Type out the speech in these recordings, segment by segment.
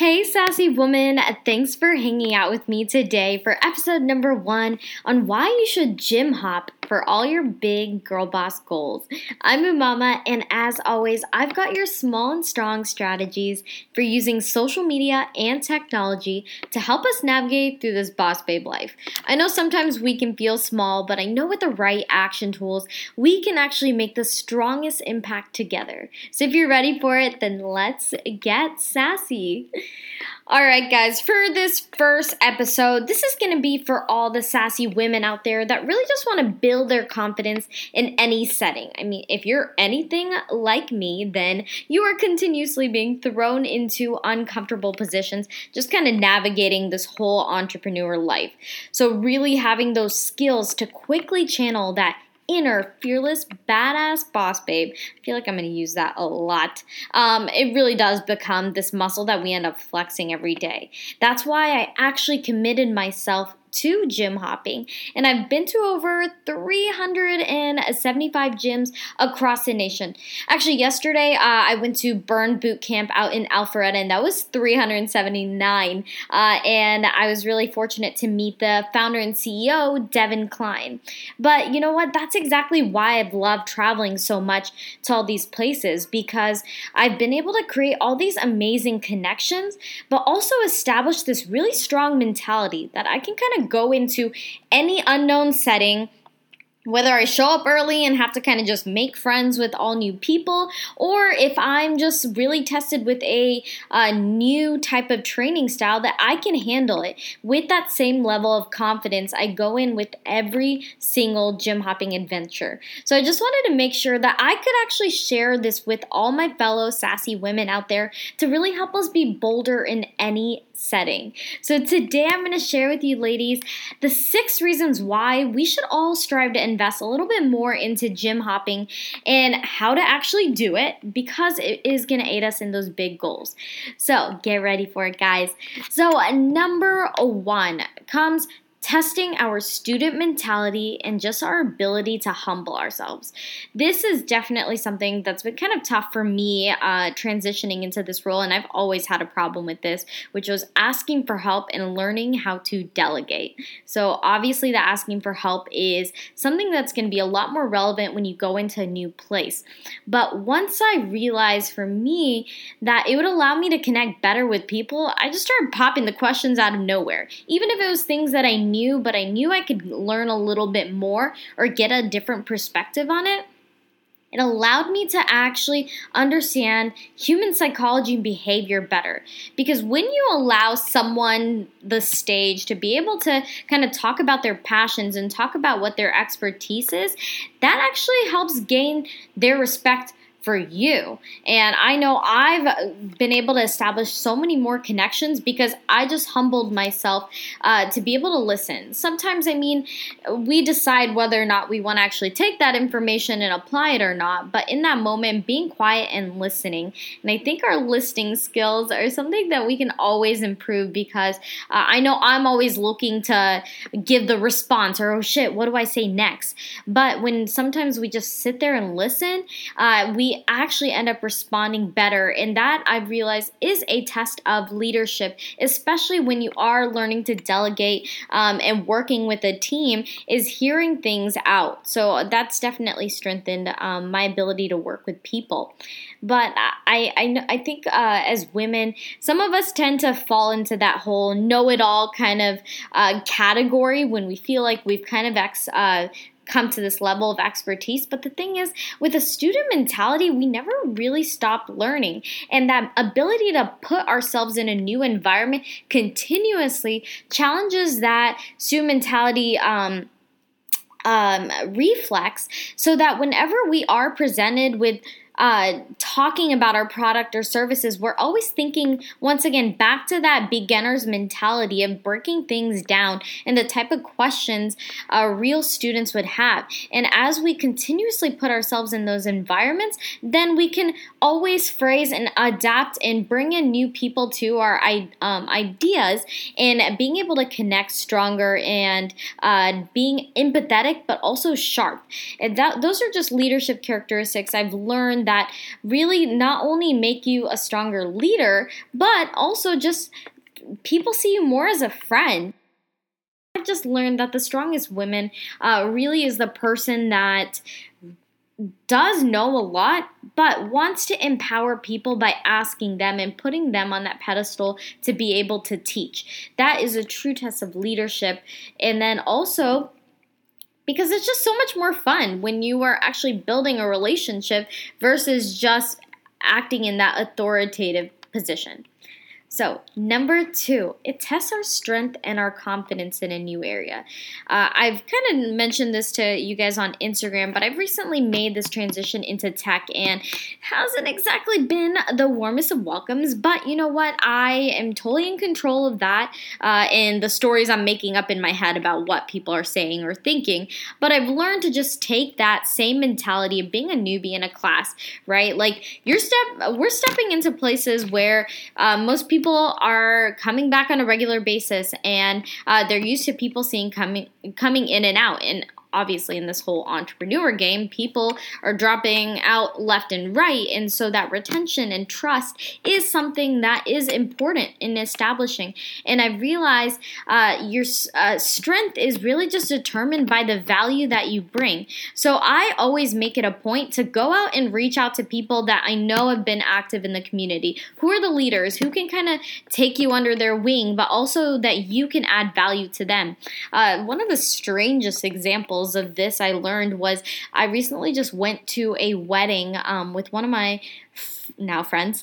Hey, sassy woman, thanks for hanging out with me today for episode number 1 on why you should gym hop for all your big girl boss goals. I'm Umama, and as always, I've got your small and strong strategies for using social media and technology to help us navigate through this boss babe life. I know sometimes we can feel small, but I know with the right action tools, we can actually make the strongest impact together. So if you're ready for it, then let's get sassy. Alright guys, for this first episode, this is going to be for all the sassy women out there that really just want to build their confidence in any setting. I mean, if you're anything like me, then you are continuously being thrown into uncomfortable positions, just kind of navigating this whole entrepreneur life. So really having those skills to quickly channel that inner, fearless, badass boss babe. I feel like I'm going to use that a lot. It really does become this muscle that we end up flexing every day. That's why I actually committed myself to gym hopping, and I've been to over 375 gyms across the nation. Actually, yesterday I went to Burn Boot Camp out in Alpharetta, and that was 379, and I was really fortunate to meet the founder and CEO, Devin Klein. But you know what? That's exactly why I've loved traveling so much to all these places, because I've been able to create all these amazing connections, but also establish this really strong mentality that I can kind of go into any unknown setting, whether I show up early and have to kind of just make friends with all new people, or if I'm just really tested with a new type of training style, that I can handle it with that same level of confidence I go in with every single gym hopping adventure. So I just wanted to make sure that I could actually share this with all my fellow sassy women out there to really help us be bolder in any setting. So today I'm going to share with you ladies the 6 reasons why we should all strive to invest a little bit more into gym hopping and how to actually do it, because it is going to aid us in those big goals. So get ready for it, guys. So number 1 comes testing our student mentality and just our ability to humble ourselves. This is definitely something that's been kind of tough for me transitioning into this role, and I've always had a problem with this, which was asking for help and learning how to delegate. So obviously the asking for help is something that's going to be a lot more relevant when you go into a new place. But once I realized for me that it would allow me to connect better with people, I just started popping the questions out of nowhere. Even if it was things that I knew, but I knew I could learn a little bit more or get a different perspective on it. It allowed me to actually understand human psychology and behavior better. Because when you allow someone the stage to be able to kind of talk about their passions and talk about what their expertise is, that actually helps gain their respect for you. And I know I've been able to establish so many more connections because I just humbled myself to be able to listen. Sometimes, we decide whether or not we want to actually take that information and apply it or not, but in that moment, being quiet and listening. And I think our listening skills are something that we can always improve, because I know I'm always looking to give the response, or oh shit, what do I say next? But when sometimes we just sit there and listen, we actually end up responding better. And that, I've realized, is a test of leadership, especially when you are learning to delegate and working with a team, is hearing things out. So that's definitely strengthened my ability to work with people. But I think as women, some of us tend to fall into that whole know-it-all kind of category when we feel like we've kind of come to this level of expertise. But the thing is, with a student mentality, we never really stop learning. And that ability to put ourselves in a new environment continuously challenges that student mentality reflex, so that whenever we are presented with talking about our product or services, we're always thinking, once again, back to that beginner's mentality of breaking things down and the type of questions real students would have. And as we continuously put ourselves in those environments, then we can always phrase and adapt and bring in new people to our ideas, and being able to connect stronger and being empathetic but also sharp. And those are just leadership characteristics I've learned learn that really not only make you a stronger leader, but also just people see you more as a friend. I've just learned that the strongest woman really is the person that does know a lot, but wants to empower people by asking them and putting them on that pedestal to be able to teach. That is a true test of leadership. And then also, because it's just so much more fun when you are actually building a relationship versus just acting in that authoritative position. So, number 2, it tests our strength and our confidence in a new area. I've kind of mentioned this to you guys on Instagram, but I've recently made this transition into tech and hasn't exactly been the warmest of welcomes, but you know what? I am totally in control of that and the stories I'm making up in my head about what people are saying or thinking, but I've learned to just take that same mentality of being a newbie in a class, right? Like, we're stepping into places where most people are coming back on a regular basis, and they're used to people seeing coming in and out. And obviously, in this whole entrepreneur game, people are dropping out left and right, and so that retention and trust is something that is important in establishing. And I realize your strength is really just determined by the value that you bring. So I always make it a point to go out and reach out to people that I know have been active in the community. Who are the leaders? Who can kind of take you under their wing, but also that you can add value to them? One of the strangest examples of this I learned was I recently just went to a wedding with one of my now friends,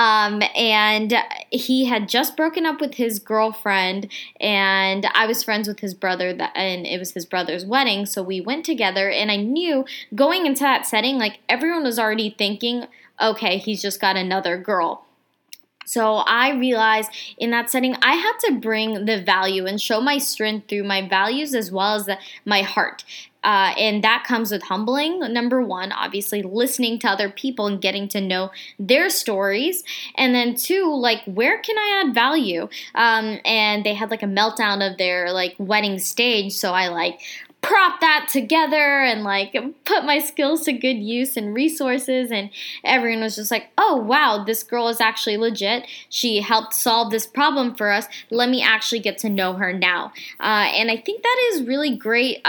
and he had just broken up with his girlfriend, and I was friends with his brother, and it was his brother's wedding, so we went together, and I knew going into that setting, like, everyone was already thinking, okay, he's just got another girl. So I realized in that setting, I had to bring the value and show my strength through my values as well as my heart. And that comes with humbling. Number 1, obviously listening to other people and getting to know their stories. And then 2, like, where can I add value? And they had like a meltdown of their like wedding stage. So I like prop that together and like put my skills to good use and resources, and everyone was just like, oh wow, this girl is actually legit. She helped solve this problem for us. Let me actually get to know her now. And I think that is really great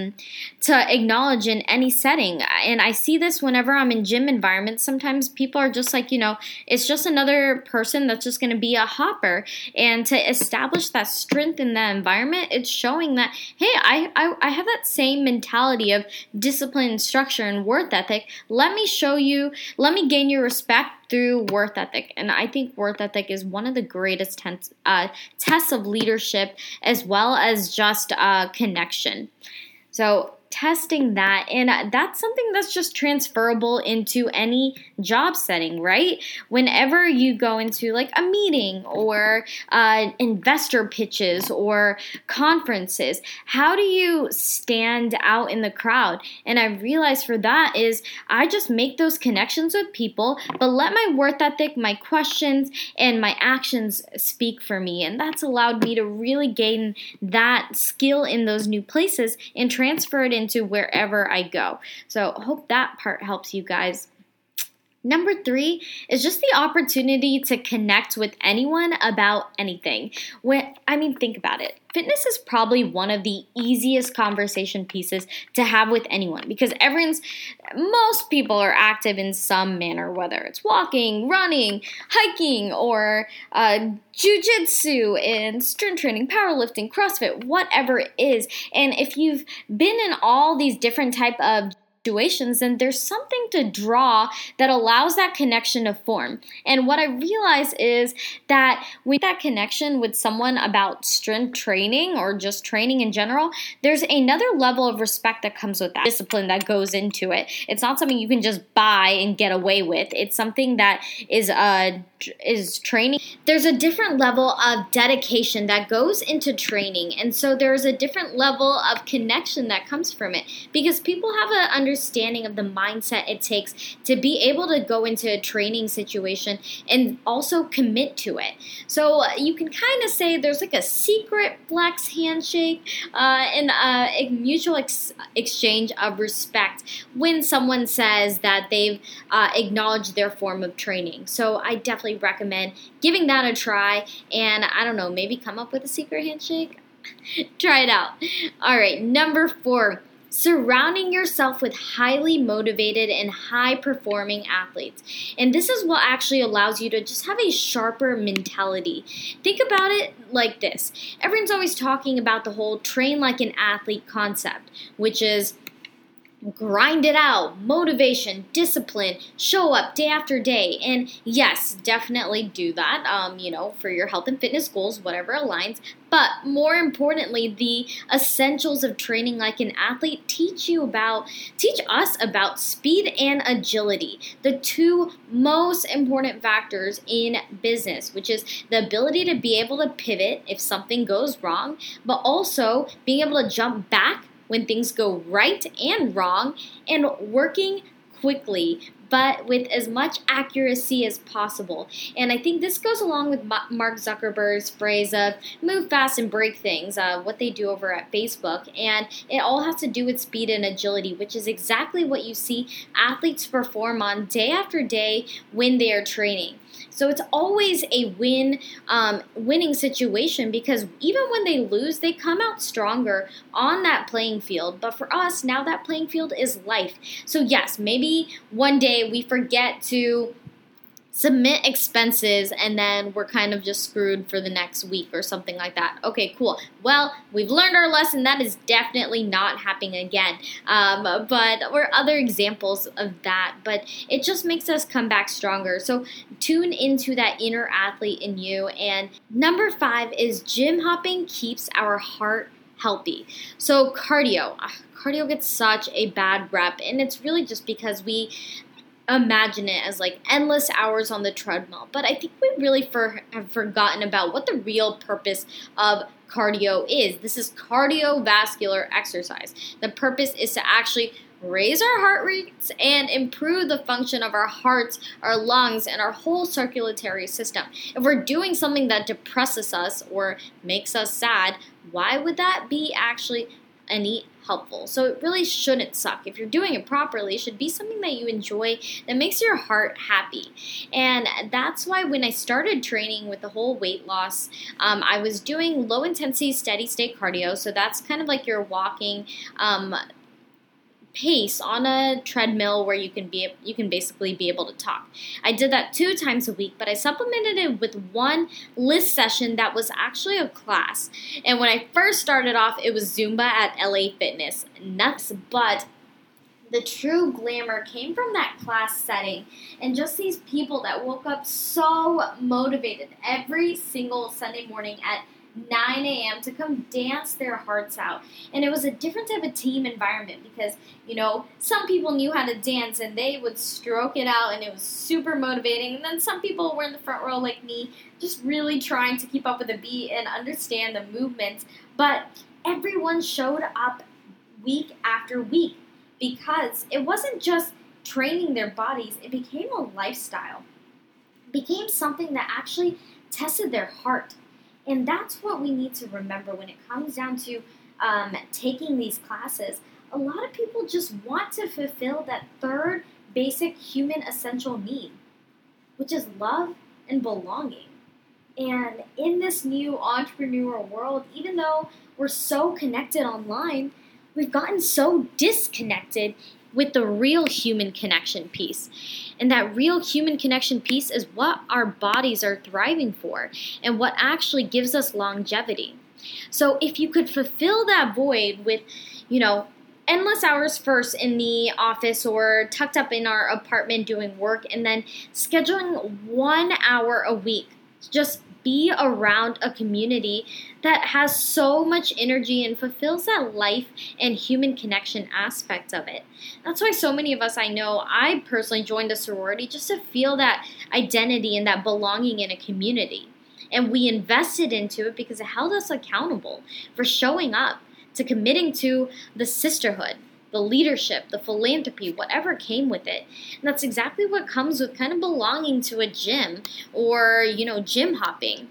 to acknowledge in any setting. And I see this whenever I'm in gym environments. Sometimes people are just like, it's just another person that's just going to be a hopper. And to establish that strength in that environment, it's showing that, hey, I have that same mentality of discipline and structure and worth ethic. Let me gain your respect through worth ethic. And I think worth ethic is one of the greatest tests of leadership, as well as just connection. So testing that, and that's something that's just transferable into any job setting, right? Whenever you go into like a meeting or investor pitches or conferences, how do you stand out in the crowd? And I realized for that is I just make those connections with people, but let my worth ethic, my questions, and my actions speak for me. And that's allowed me to really gain that skill in those new places and transfer it into wherever I go. So hope that part helps you guys. Number 3 is just the opportunity to connect with anyone about anything. Think about it. Fitness is probably one of the easiest conversation pieces to have with anyone because most people are active in some manner, whether it's walking, running, hiking, or jiu-jitsu and strength training, powerlifting, CrossFit, whatever it is. And if you've been in all these different type of situations, then there's something to draw that allows that connection to form. And what I realize is that with that connection with someone about strength training or just training in general, there's another level of respect that comes with that discipline that goes into it. It's not something you can just buy and get away with. It's something that is is training, there's a different level of dedication that goes into training. And so there's a different level of connection that comes from it, because people have an understanding of the mindset it takes to be able to go into a training situation and also commit to it. So you can kind of say there's like a secret flex handshake and a mutual exchange of respect when someone says that they've acknowledged their form of training. So I definitely recommend giving that a try, and I don't know, maybe come up with a secret handshake. Try it out. All right, number 4. Surrounding yourself with highly motivated and high-performing athletes. And this is what actually allows you to just have a sharper mentality. Think about it like this. Everyone's always talking about the whole train like an athlete concept, which is grind it out, motivation, discipline, show up day after day. And yes, definitely do that, for your health and fitness goals, whatever aligns. But more importantly, the essentials of training like an athlete teach us about speed and agility, the two most important factors in business, which is the ability to be able to pivot if something goes wrong, but also being able to jump back when things go right and wrong, and working quickly, but with as much accuracy as possible. And I think this goes along with Mark Zuckerberg's phrase of move fast and break things, what they do over at Facebook. And it all has to do with speed and agility, which is exactly what you see athletes perform on day after day when they are training. So it's always a winning situation, because even when they lose, they come out stronger on that playing field. But for us, now that playing field is life. So yes, maybe one day we forget to submit expenses and then we're kind of just screwed for the next week or something like that. Okay, cool. Well, we've learned our lesson. That is definitely not happening again. But or other examples of that. But it just makes us come back stronger. So tune into that inner athlete in you. And number 5 is gym hopping keeps our heart healthy. So cardio gets such a bad rep, and it's really just because we imagine it as like endless hours on the treadmill. But I think we really have forgotten about what the real purpose of cardio is. This is cardiovascular exercise. The purpose is to actually raise our heart rates and improve the function of our hearts, our lungs, and our whole circulatory system. If we're doing something that depresses us or makes us sad, why would that be actually any helpful? So it really shouldn't suck. If you're doing it properly, it should be something that you enjoy, that makes your heart happy. And that's why when I started training with the whole weight loss, I was doing low intensity steady state cardio. So that's kind of like your walking pace on a treadmill where you can basically be able to talk. I did that 2 times a week, but I supplemented it with one list session that was actually a class. And when I first started off, it was Zumba at LA Fitness. Nuts, but the true glamour came from that class setting and just these people that woke up so motivated every single Sunday morning at 9 a.m. to come dance their hearts out. And it was a different type of team environment because, some people knew how to dance and they would stroke it out and it was super motivating. And then some people were in the front row like me, just really trying to keep up with the beat and understand the movements. But everyone showed up week after week because it wasn't just training their bodies, it became a lifestyle. It became something that actually tested their heart. And that's what we need to remember when it comes down to taking these classes. A lot of people just want to fulfill that third basic human essential need, which is love and belonging. And in this new entrepreneurial world, even though we're so connected online, we've gotten so disconnected with the real human connection piece. And that real human connection piece is what our bodies are thriving for and what actually gives us longevity. So if you could fulfill that void with, endless hours first in the office or tucked up in our apartment doing work, and then scheduling 1 hour a week, just be around a community that has so much energy and fulfills that life and human connection aspect of it. That's why so many of us I know, I personally joined a sorority just to feel that identity and that belonging in a community. And we invested into it because it held us accountable for showing up, to committing to the sisterhood, the leadership, the philanthropy, whatever came with it. And that's exactly what comes with kind of belonging to a gym or, gym hopping.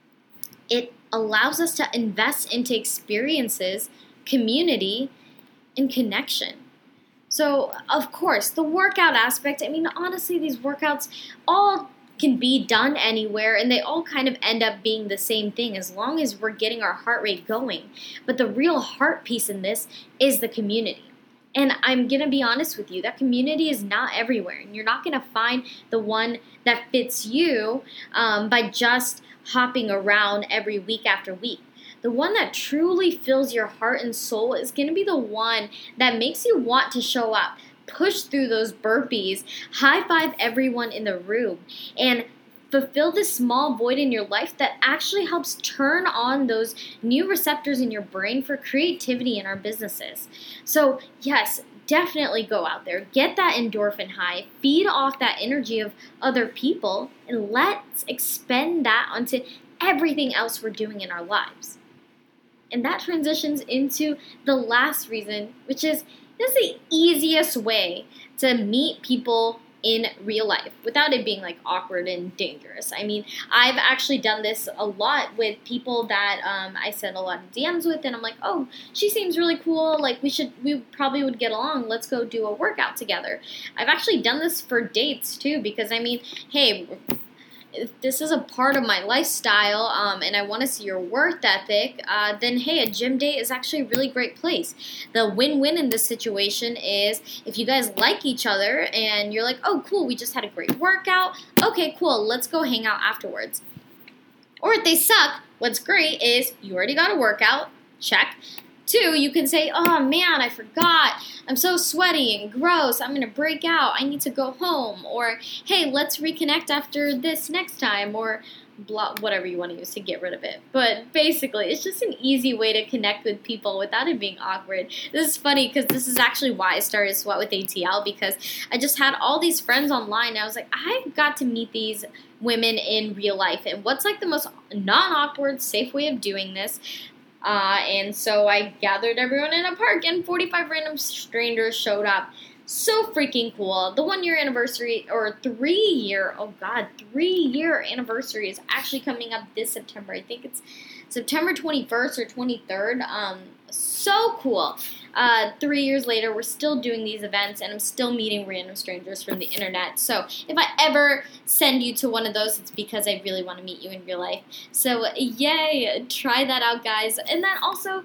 It allows us to invest into experiences, community, and connection. So, of course, the workout aspect, honestly, these workouts all can be done anywhere, and they all kind of end up being the same thing as long as we're getting our heart rate going. But the real heart piece in this is the community. And I'm going to be honest with you, that community is not everywhere. And you're not going to find the one that fits you by just hopping around every week after week. The one that truly fills your heart and soul is going to be the one that makes you want to show up, push through those burpees, high five everyone in the room, and fulfill this small void in your life that actually helps turn on those new receptors in your brain for creativity in our businesses. So yes, definitely go out there, get that endorphin high, feed off that energy of other people, and let's expend that onto everything else we're doing in our lives. And that transitions into the last reason, which is this is the easiest way to meet people in real life without it being like awkward and dangerous. I've actually done this a lot with people that I send a lot of DMs with, and I'm like, oh, she seems really cool. Like we probably would get along. Let's go do a workout together. I've actually done this for dates too, because hey, if this is a part of my lifestyle and I want to see your work ethic, then hey, a gym date is actually a really great place. The win-win in this situation is if you guys like each other and you're like, oh, cool, we just had a great workout. Okay, cool, let's go hang out afterwards. Or if they suck, what's great is you already got a workout, check. 2, you can say, oh man, I forgot. I'm so sweaty and gross. I'm going to break out. I need to go home. Or, hey, let's reconnect after this next time. Or blah, whatever you want to use to get rid of it. But basically, it's just an easy way to connect with people without it being awkward. This is funny because this is actually why I started Sweat with ATL, because I just had all these friends online. And I was like, I've got to meet these women in real life. And what's like the most non-awkward, safe way of doing this? And so I gathered everyone in a park, and 45 random strangers showed up. So freaking cool. The 1-year anniversary, or 3-year, 3-year anniversary is actually coming up this September. I think it's September 21st or 23rd. So cool. 3 years later, we're still doing these events, and I'm still meeting random strangers from the internet. So if I ever send you to one of those, it's because I really want to meet you in real life. So yay, try that out, guys. And then also,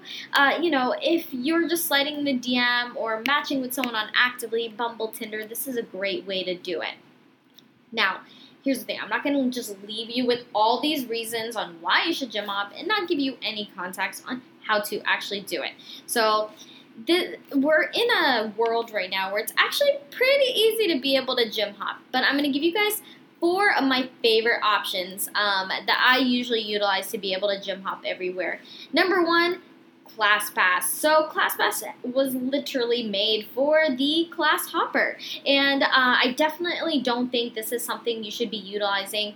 if you're just sliding the DM or matching with someone on Actively, Bumble, Tinder, this is a great way to do it. Now, here's the thing. I'm not going to just leave you with all these reasons on why you should gym hop and not give you any context on how to actually do it. So we're in a world right now where it's actually pretty easy to be able to gym hop. But I'm going to give you guys 4 of my favorite options that I usually utilize to be able to gym hop everywhere. Number 1, ClassPass. So ClassPass was literally made for the class hopper, and I definitely don't think this is something you should be utilizing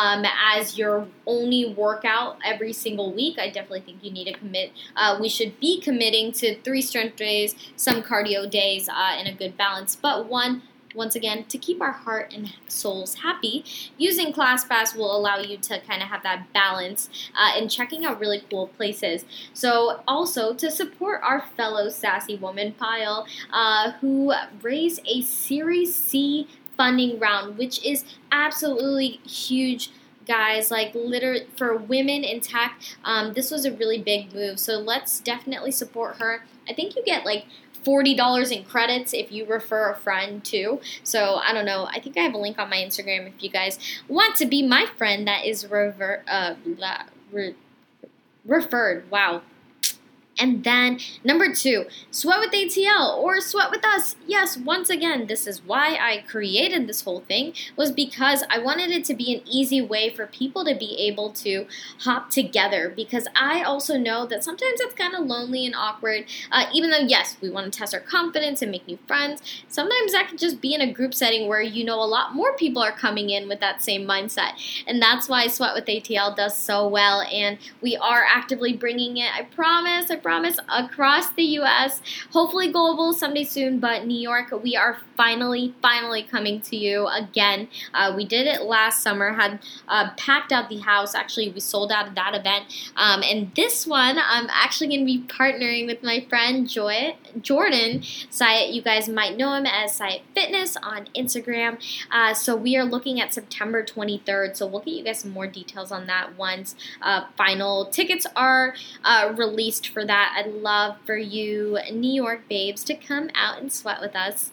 as your only workout every single week. I definitely think you need to commit. We should be committing to 3 strength days, some cardio days, in a good balance, but once again, to keep our heart and souls happy, using ClassPass will allow you to kind of have that balance and checking out really cool places. So also to support our fellow sassy woman pile who raised a Series C funding round, which is absolutely huge. Guys, like literally for women in tech, this was a really big move. So let's definitely support her. I think you get like $40 in credits if you refer a friend too. So I don't know. I think I have a link on my Instagram if you guys want to be my friend that is referred. Wow. And then number 2, Sweat with ATL or Sweat with Us. Yes, once again, this is why I created this whole thing, was because I wanted it to be an easy way for people to be able to hop together, because I also know that sometimes it's kind of lonely and awkward. Even though, yes, we want to test our confidence and make new friends, sometimes that could just be in a group setting where a lot more people are coming in with that same mindset. And that's why Sweat with ATL does so well, and we are actively bringing it, I promise, across the U.S., hopefully global someday soon, but New York, we are finally coming to you again. We did it last summer, had packed out the house. Actually, we sold out of that event. And this one, I'm actually going to be partnering with my friend Jordan Syatt. You guys might know him as Syatt Fitness on Instagram. So we are looking at September 23rd. So we'll get you guys some more details on that once final tickets are released for that. I'd love for you New York babes to come out and sweat with us.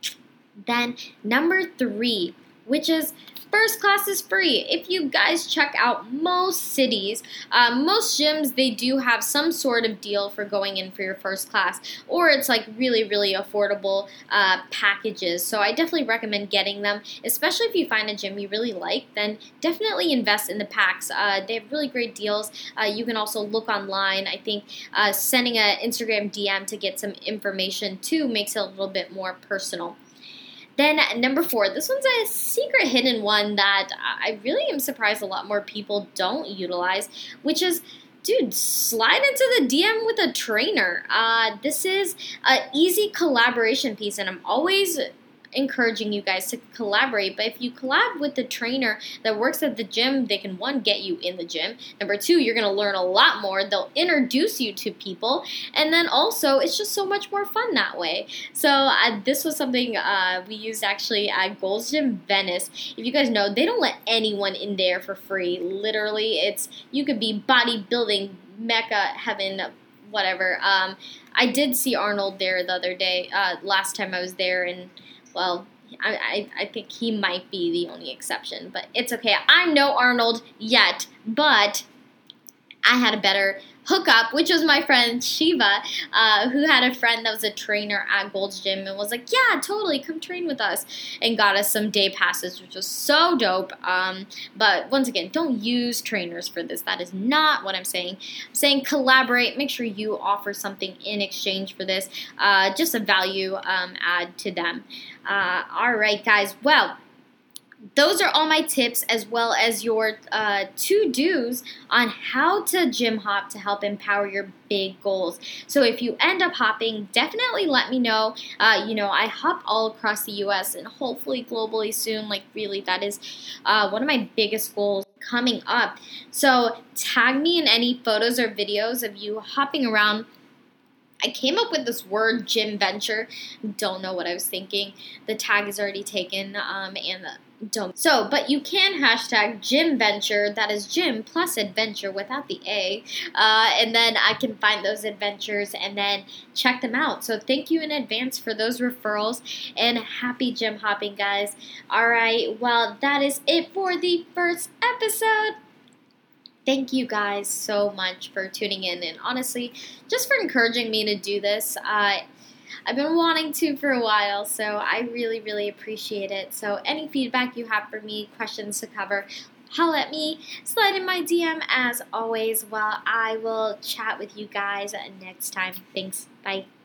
Then number 3, which is first class is free. If you guys check out most cities, most gyms, they do have some sort of deal for going in for your first class, or it's like really affordable packages. So I definitely recommend getting them, especially if you find a gym you really like, then definitely invest in the packs. They have really great deals. You can also look online. I think sending an Instagram DM to get some information too makes it a little bit more personal. Then number 4, this one's a secret hidden one that I really am surprised a lot more people don't utilize, which is, dude, slide into the DM with a trainer. This is an easy collaboration piece, and I'm always encouraging you guys to collaborate. But if you collab with the trainer that works at the gym, they can, 1, get you in the gym. Number 2, you're going to learn a lot more. They'll introduce you to people. And then also, it's just so much more fun that way. So this was something we used actually at Gold's Gym Venice. If you guys know, they don't let anyone in there for free. Literally, you could be bodybuilding, mecca, heaven, whatever. I did see Arnold there the other day, last time I was there, and well, I think he might be the only exception, but it's okay. I'm no Arnold yet, but I had a better hookup, which was my friend Shiva, who had a friend that was a trainer at Gold's Gym and was like, yeah, totally, come train with us, and got us some day passes, which was so dope. But once again, don't use trainers for this. That is not what I'm saying. I'm saying collaborate. Make sure you offer something in exchange for this, just a value add to them. All right, guys. Well, those are all my tips, as well as your to-dos on how to gym hop to help empower your big goals. So if you end up hopping, definitely let me know. I hop all across the U.S. and hopefully globally soon. Like, really, that is one of my biggest goals coming up. So tag me in any photos or videos of you hopping around. I came up with this word, gym venture. Don't know what I was thinking. The tag is already taken, but you can hashtag gym venture. That is gym plus adventure without the A, and then I can find those adventures and then check them out. So thank you in advance for those referrals, and happy gym hopping, guys. All right, well, that is it for the first episode. Thank you guys so much for tuning in, and honestly, just for encouraging me to do this. I've been wanting to for a while, so I really appreciate it. So any feedback you have for me, questions to cover, holla at me, slide in my DM as always. Well, I will chat with you guys next time. Thanks. Bye.